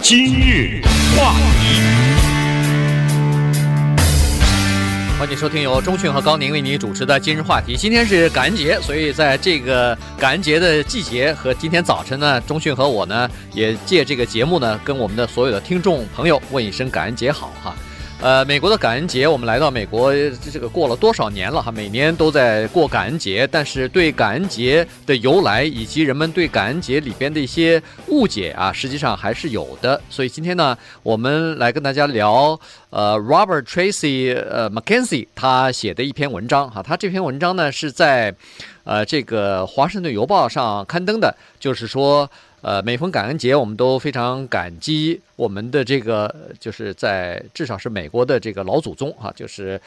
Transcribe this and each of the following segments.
今日话题， 欢迎收听由钟讯和高宁为你主持的今日话题。今天是感恩节，所以在这个感恩节的季节和今天早晨呢，钟讯和我呢也借这个节目呢，跟我们的所有的听众朋友问一声感恩节好哈。美国的感恩节，我们来到美国这个过了多少年了哈？每年都在过感恩节，但是对感恩节的由来以及人们对感恩节里边的一些误解啊，实际上还是有的。所以今天呢，我们来跟大家聊Robert Tracy Mackenzie 他写的一篇文章哈。他这篇文章呢是在这个华盛顿邮报上刊登的，就是说。每逢感恩节，我们都非常感激我们的这个，就是在至少是美国的这个老祖宗哈，就是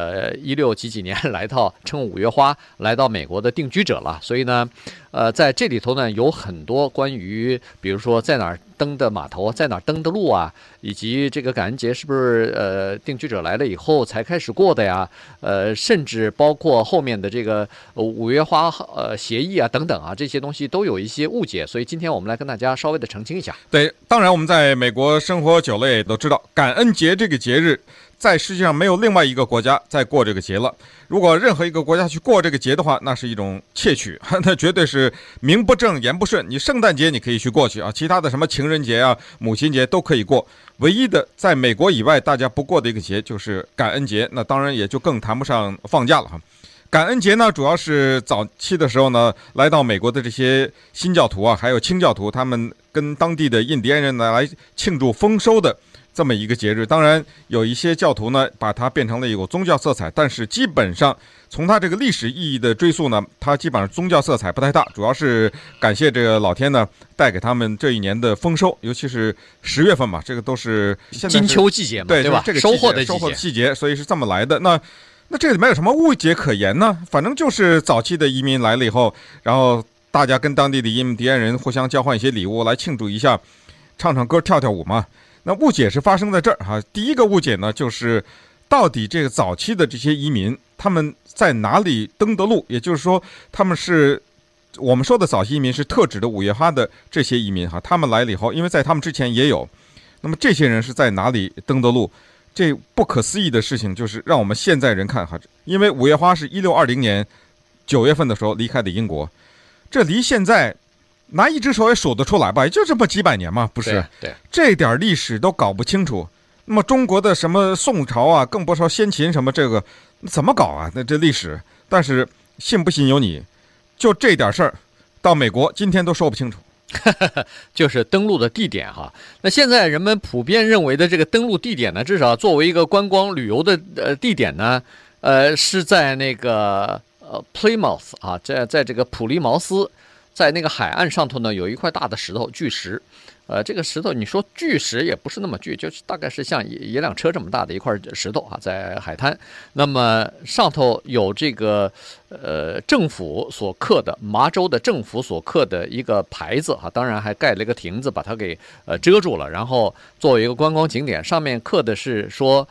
16几年来到乘五月花来到美国的定居者了。所以呢，在这里头呢有很多关于，比如说在哪儿登的码头，在哪儿登的路啊，以及这个感恩节是不是定居者来了以后才开始过的呀？甚至包括后面的这个五月花协议啊等等啊，这些东西都有一些误解。所以今天我们来跟大家稍微的澄清一下。 对，当然我们在美国生活久了也都知道，感恩节这个节日在世界上没有另外一个国家在过这个节了。如果任何一个国家去过这个节的话，那是一种窃取，那绝对是名不正言不顺。你圣诞节你可以去过去啊，其他的什么情人节啊、母亲节都可以过，唯一的在美国以外大家不过的一个节就是感恩节，那当然也就更谈不上放假了哈。感恩节呢，主要是早期的时候呢，来到美国的这些新教徒啊，还有清教徒，他们跟当地的印第安人呢来庆祝丰收的这么一个节日。当然，有一些教徒呢，把它变成了有宗教色彩，但是基本上从它这个历史意义的追溯呢，它基本上宗教色彩不太大，主要是感谢这个老天呢带给他们这一年的丰收，尤其是10月份嘛，这个都是现在金秋季节嘛，对吧？ 这个收获的季节，所以是这么来的。那这里面有什么误解可言呢？反正就是早期的移民来了以后，然后大家跟当地的印第安人互相交换一些礼物来庆祝一下，唱唱歌跳跳舞嘛。那误解是发生在这儿哈。第一个误解呢，就是到底这个早期的这些移民他们在哪里登的陆，也就是说他们是我们说的早期移民是特指的五月花的这些移民哈。他们来了以后，因为在他们之前也有，那么这些人是在哪里登的陆？这不可思议的事情就是让我们现在人看哈，因为五月花是1620年9月份的时候离开的英国，这离现在拿一只手也数得出来吧，也就这么几百年嘛，不是？ 对， 这点历史都搞不清楚。那么中国的什么宋朝啊，更不说先秦什么这个怎么搞啊？那这历史，但是信不信由你，就这点事儿，到美国今天都说不清楚。 就是登陆的地点哈。那现在人们普遍认为的这个登陆地点呢，至少作为一个观光旅游的地点呢，是在那个Plymouth 啊，在这个普利茅斯，在那个海岸上头呢有一块大的石头巨石。这个石头你说巨石也不是那么巨，就是大概是像一辆车这么大的一块石头啊，在海滩。那么上头有这个政府所刻的麻州的政府所刻的一个牌子啊，当然还盖了一个亭子把它给遮住了。然后作为一个观光景点，上面刻的是说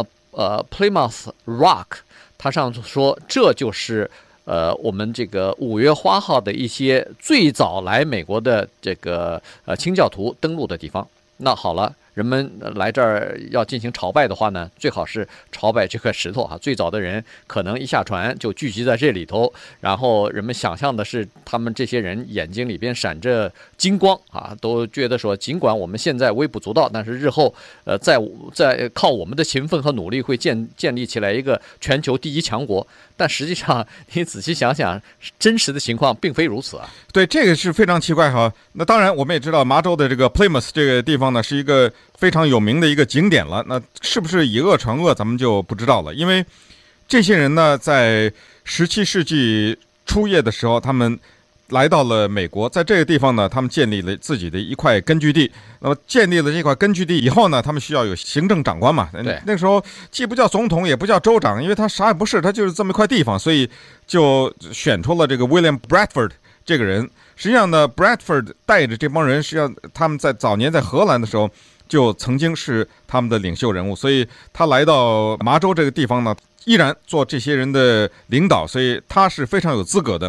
Plymouth Rock， 它上头说这就是我们这个五月花号的一些最早来美国的这个清教徒登陆的地方。那好了，人们来这儿要进行朝拜的话呢，最好是朝拜这块石头啊。最早的人可能一下船就聚集在这里头，然后人们想象的是他们这些人眼睛里边闪着金光啊，都觉得说尽管我们现在微不足道，但是日后在靠我们的勤奋和努力会建立起来一个全球第一强国。但实际上你仔细想想，真实的情况并非如此啊。 对，这个是非常奇怪哈。那当然我们也知道麻州的这个 Plymouth 这个地方呢是一个非常有名的一个景点了，那是不是以讹传讹咱们就不知道了。因为这些人呢在17世纪初叶的时候他们来到了美国，在这个地方呢他们建立了自己的一块根据地。那么建立了这块根据地以后呢，他们需要有行政长官嘛，那时候既不叫总统也不叫州长，因为他啥也不是，他就是这么一块地方，所以就选出了这个 William Bradford 这个人。实际上呢 Bradford 带着这帮人，实际上他们在早年在荷兰的时候就曾经是他们的领袖人物，所以他来到麻州这个地方呢依然做这些人的领导，所以他是非常有资格的。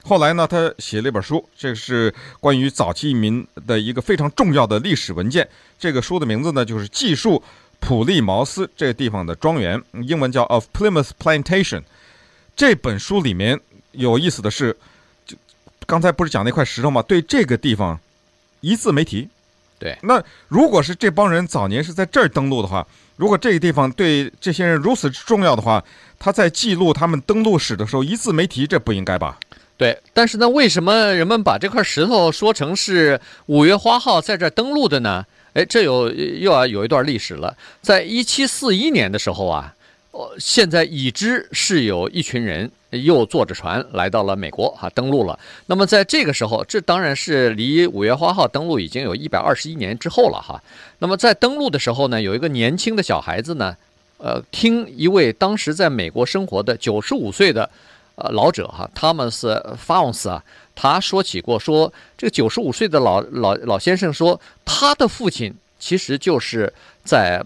后来呢，他写了一本书，这是关于早期移民的一个非常重要的历史文件。这个书的名字呢，就是记述普利茅斯这个地方的庄园，英文叫 Of Plymouth Plantation。这本书里面有意思的是，刚才不是讲那块石头吗？对这个地方一字没提。 对， 那如果是这帮人早年是在这儿登陆的话，如果这个地方对这些人如此重要的话，他在记录他们登陆史的时候一字没提，这不应该吧？ 对，但是呢，为什么人们把这块石头说成是五月花号在这儿登陆的呢？哎，这又要有一段历史了。在1741年的时候啊，现在已知是有一群人又坐着船来到了美国登陆了。那么在这个时候，这当然是离五月花号登陆已经有121年之后了哈。那么在登陆的时候呢，有一个年轻的小孩子呢，听一位当时在美国生活的95岁的老者Thomas Fownes他说起过说，这个95岁的老先生说，他的父亲其实就是在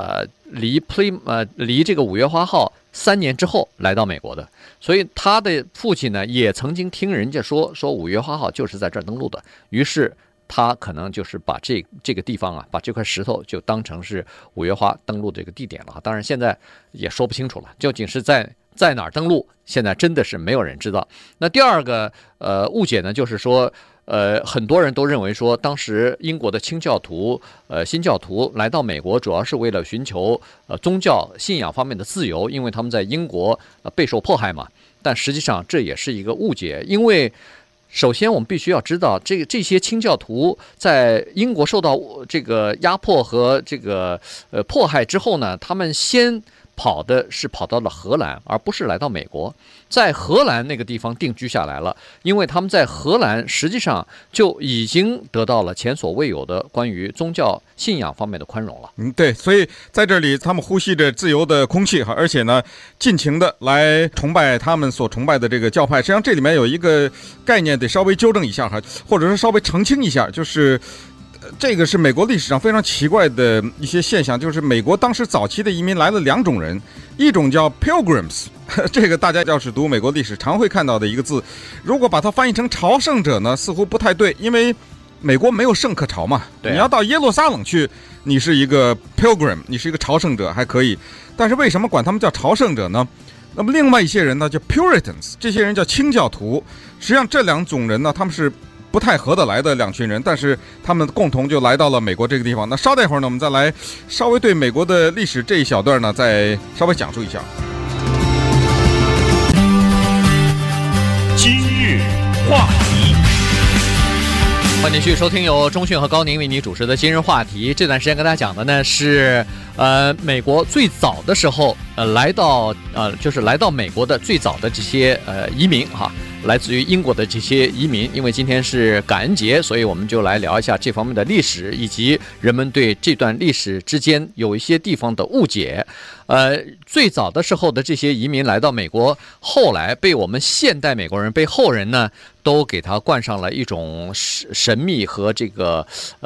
离这个五月花号3年之后来到美国的，所以他的父亲呢也曾经听人家说五月花号就是在这儿登陆的，于是他可能就是把这个地方把这块石头就当成是五月花登陆这个地点了。当然现在也说不清楚了，究竟是在哪儿登陆，现在真的是没有人知道。那第二个误解呢，就是说很多人都认为说，当时英国的清教徒新教徒来到美国，主要是为了寻求宗教信仰方面的自由，因为他们在英国备受迫害嘛。但实际上这也是一个误解，因为首先我们必须要知道，这些清教徒在英国受到这个压迫和这个迫害之后呢，他们先跑到了荷兰，而不是来到美国，在荷兰那个地方定居下来了，因为他们在荷兰实际上就已经得到了前所未有的关于宗教信仰方面的宽容了。 对，所以在这里他们呼吸着自由的空气而且呢，尽情的来崇拜他们所崇拜的这个教派。实际上这里面有一个概念得稍微纠正一下或者说稍微澄清一下，就是这个是美国历史上非常奇怪的一些现象，就是美国当时早期的移民来了2种人，一种叫 pilgrims， 这个大家要是读美国历史常会看到的一个字，如果把它翻译成朝圣者呢，似乎不太对，因为美国没有圣客朝嘛，你要到耶路撒冷去，你是一个 pilgrim， 你是一个朝圣者还可以，但是为什么管他们叫朝圣者呢？那么另外一些人呢叫 Puritans， 这些人叫清教徒。实际上这2种人呢，他们是不太合得来的2群人，但是他们共同就来到了美国这个地方。那稍待会儿呢，我们再来稍微对美国的历史这一小段呢，再稍微讲述一下。 今日话题， 欢迎继续收听由钟迅和高宁为你主持的今日话题。这段时间跟大家讲的呢是美国最早的时候就是来到美国的最早的这些移民来自于英国的这些移民。因为今天是感恩节，所以我们就来聊一下这方面的历史，以及人们对这段历史之间有一些地方的误解。最早的时候的这些移民来到美国，后来被我们现代美国人被后人呢都给他冠上了一种神秘和这个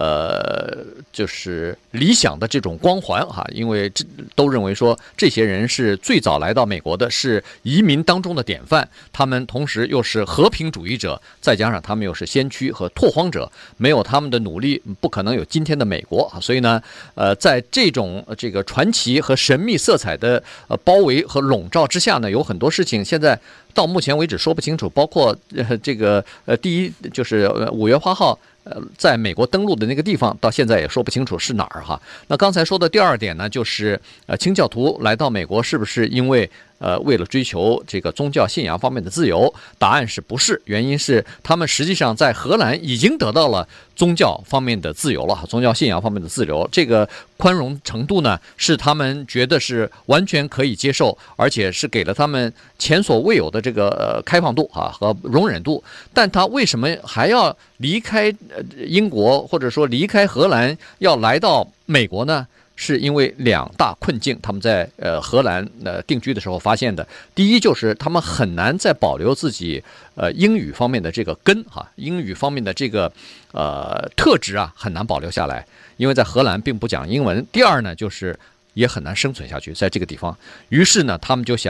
就是理想的这种光环因为都认为说这些人是最早来到美国的，是移民当中的典范，他们同时又是和平主义者，再加上他们又是先驱和拓荒者，没有他们的努力不可能有今天的美国所以呢在这种这个传奇和神秘色彩的包围和笼罩之下呢，有很多事情现在到目前为止说不清楚，包括这个第一就是五月花号在美国登陆的那个地方，到现在也说不清楚是哪儿那刚才说的第2点呢，就是清教徒来到美国是不是因为为了追求这个宗教信仰方面的自由？答案是不是？原因是他们实际上在荷兰已经得到了宗教方面的自由了，宗教信仰方面的自由，这个宽容程度呢，是他们觉得是完全可以接受，而且是给了他们前所未有的这个开放度和容忍度。但他为什么还要离开英国，或者说离开荷兰，要来到美国呢？是因为2大困境，他们在荷兰定居的时候发现的。第一就是他们很难再保留自己英语方面的这个根英语方面的这个特质很难保留下来，因为在荷兰并不讲英文。第二呢，就是也很难生存下去在这个地方。于是呢，他们就想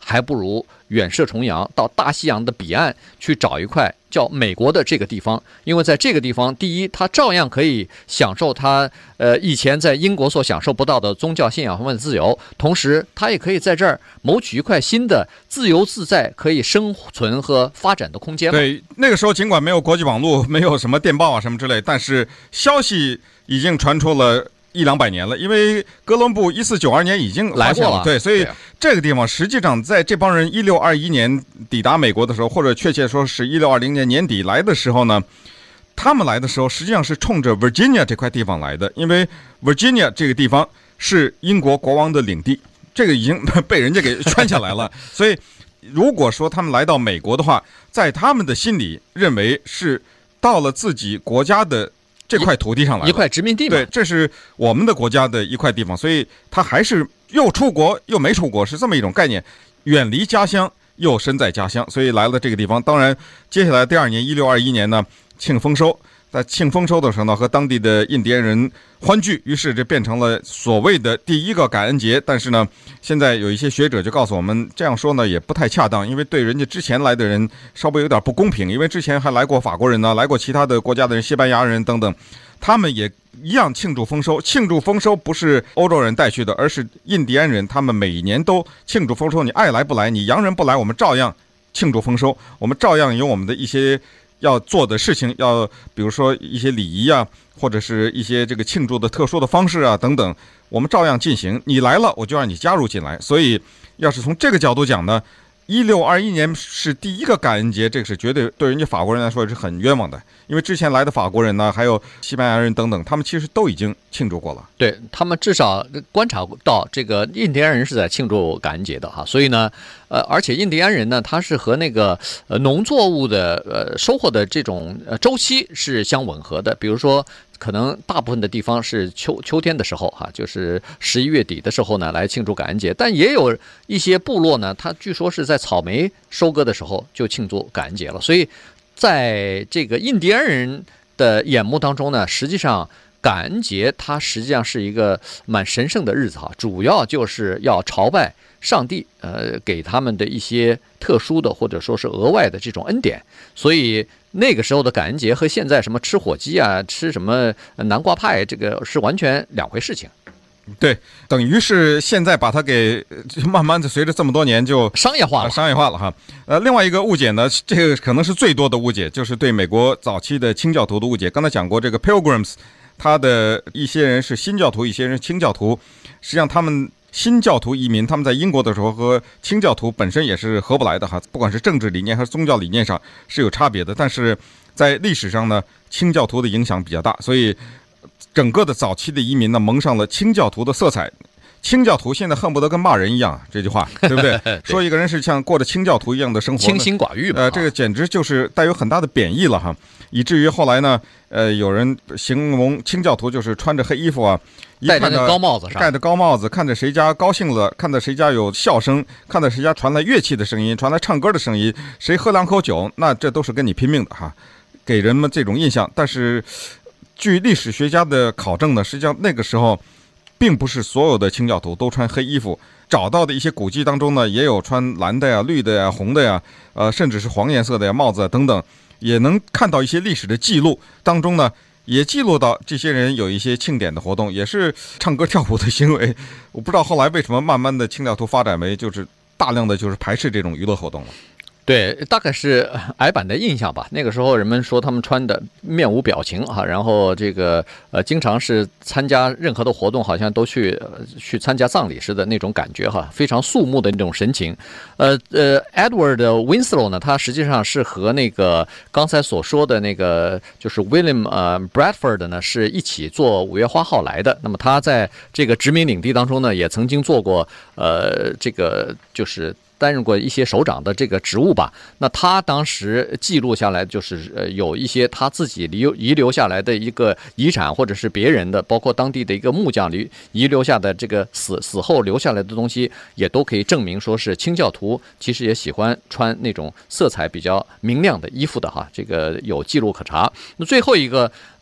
还不如远涉重洋到大西洋的彼岸去找一块叫美国的这个地方，因为在这个地方，第一，他照样可以享受他以前在英国所享受不到的宗教信仰方面的自由，同时他也可以在这儿谋取一块新的自由自在可以生存和发展的空间。 对，那个时候尽管没有国际网络，没有什么电报啊什么之类，但是消息已经传出了100-200年了，因为哥伦布1492年已经来过了， 对，所以这个地方实际上在这帮人1621年抵达美国的时候，或者确切说是1620年年底来的时候呢，他们来的时候实际上是冲着 Virginia 这块地方来的，因为 Virginia 这个地方是英国国王的领地，这个已经被人家给圈下来了，所以如果说他们来到美国的话，在他们的心里认为是到了自己国家的这块土地上来了， 一块殖民地嘛， 对，这是我们的国家的一块地方，所以他还是又出国又没出国，是这么一种概念，远离家乡又身在家乡，所以来了这个地方。当然，接下来第2年1621年呢，庆丰收，在庆丰收的时候呢，和当地的印第安人欢聚，于是这变成了所谓的第一个感恩节。但是呢，现在有一些学者就告诉我们，这样说呢也不太恰当，因为对人家之前来的人稍微有点不公平，因为之前还来过法国人呢，来过其他的国家的人，西班牙人等等，他们也一样庆祝丰收。庆祝丰收不是欧洲人带去的，而是印第安人，他们每年都庆祝丰收。你爱来不来，你洋人不来，我们照样庆祝丰收，我们照样有我们的一些要做的事情，要比如说一些礼仪啊，或者是一些这个庆祝的特殊的方式啊等等，我们照样进行。你来了，我就让你加入进来。所以，要是从这个角度讲呢，1621年是第一个感恩节，这个是绝对对人家法国人来说是很冤枉的，因为之前来的法国人呢，还有西班牙人等等，他们其实都已经庆祝过了。 对，他们至少观察到这个印第安人是在庆祝感恩节的哈，所以呢，而且印第安人呢，他是和那个农作物的收获的这种周期是相吻合的，比如说。可能大部分的地方是秋天的时候哈，就是11月底的时候呢来庆祝感恩节，但也有一些部落呢，它据说是在草莓收割的时候就庆祝感恩节了。所以，在这个印第安人的眼目当中呢，实际上感恩节它实际上是一个蛮神圣的日子哈，主要就是要朝拜上帝，给他们的一些特殊的或者说是额外的这种恩典，所以。那个时候的感恩节和现在什么吃火鸡啊、吃什么南瓜派，这个是完全两回事情。 对，等于是现在把它给慢慢的随着这么多年就商业化了哈。另外一个误解呢，这个可能是最多的误解，就是对美国早期的清教徒的误解。刚才讲过，这个 Pilgrims， 他的一些人是新教徒，一些人是清教徒，实际上他们。新教徒移民，他们在英国的时候和清教徒本身也是合不来的哈，不管是政治理念还是宗教理念上是有差别的。但是在历史上呢，清教徒的影响比较大，所以整个的早期的移民呢蒙上了清教徒的色彩。清教徒现在恨不得跟骂人一样，这句话对不对？对，说一个人是像过着清教徒一样的生活， 清心寡欲嘛。 这个简直就是带有很大的贬义了哈，以至于后来呢，有人形容清教徒就是穿着黑衣服啊， 戴着高帽子上， 戴着高帽子，看着谁家高兴了，看着谁家有笑声，看着谁家传来乐器的声音，传来唱歌的声音，谁喝2口酒，那这都是跟你拼命的哈，给人们这种印象。但是，据历史学家的考证呢，实际上那个时候。并不是所有的清教徒都穿黑衣服，找到的一些古迹当中呢，也有穿蓝的呀、绿的呀、红的呀，甚至是黄颜色的呀帽子等等，也能看到一些历史的记录当中呢，也记录到这些人有一些庆典的活动，也是唱歌跳舞的行为。我不知道后来为什么慢慢的清教徒发展为就是大量的就是排斥这种娱乐活动了。 对，大概是矮版的印象吧。那个时候人们说他们穿的面无表情哈，然后这个经常是参加任何的活动，好像都去参加葬礼似的那种感觉哈，非常肃穆的那种神情。Edward Winslow 呢，他实际上是和那个刚才所说的那个就是 William Bradford 呢是一起坐5月花号来的。那么他在这个殖民领地当中呢，也曾经做过这个就是担任过一些首长的这个职务吧。那他当时记录下来，就是有一些他自己遗留下来的一个遗产，或者是别人的，包括当地的一个木匠遗留下的这个死后留下来的东西，也都可以证明说是清教徒其实也喜欢穿那种色彩比较明亮的衣服的哈，这个有记录可查。那最后一个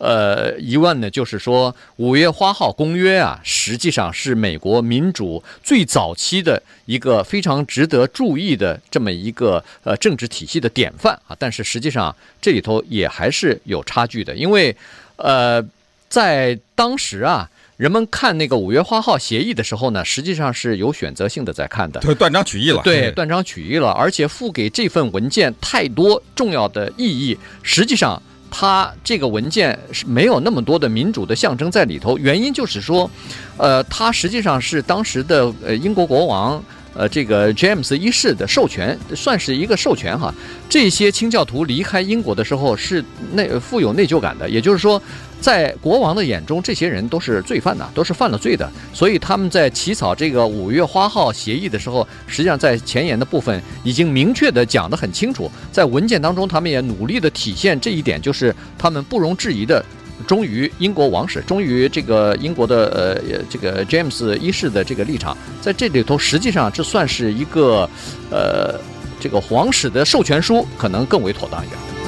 疑问呢，就是说五月花号公约啊，实际上是美国民主最早期的一个非常值得注意的这么一个政治体系的典范啊。但是实际上这里头也还是有差距的，因为在当时啊，人们看那个五月花号协议的时候呢，实际上是有选择性的在看的， 对，断章取义了， 对，断章取义了，而且赋给这份文件太多重要的意义，实际上它这个文件是没有那么多的民主的象征在里头，原因就是说，它实际上是当时的英国国王这个 James 一世的授权，算是一个授权哈。这些清教徒离开英国的时候是富有内疚感的，也就是说，在国王的眼中，这些人都是罪犯呐，都是犯了罪的，所以他们在起草这个五月花号协议的时候，实际上在前言的部分已经明确的讲得很清楚，在文件当中，他们也努力的体现这一点，就是他们不容置疑的忠于英国王室，忠于这个英国的这个 James 一世的这个立场，在这里头实际上这算是一个这个皇室的授权书，可能更为妥当一点。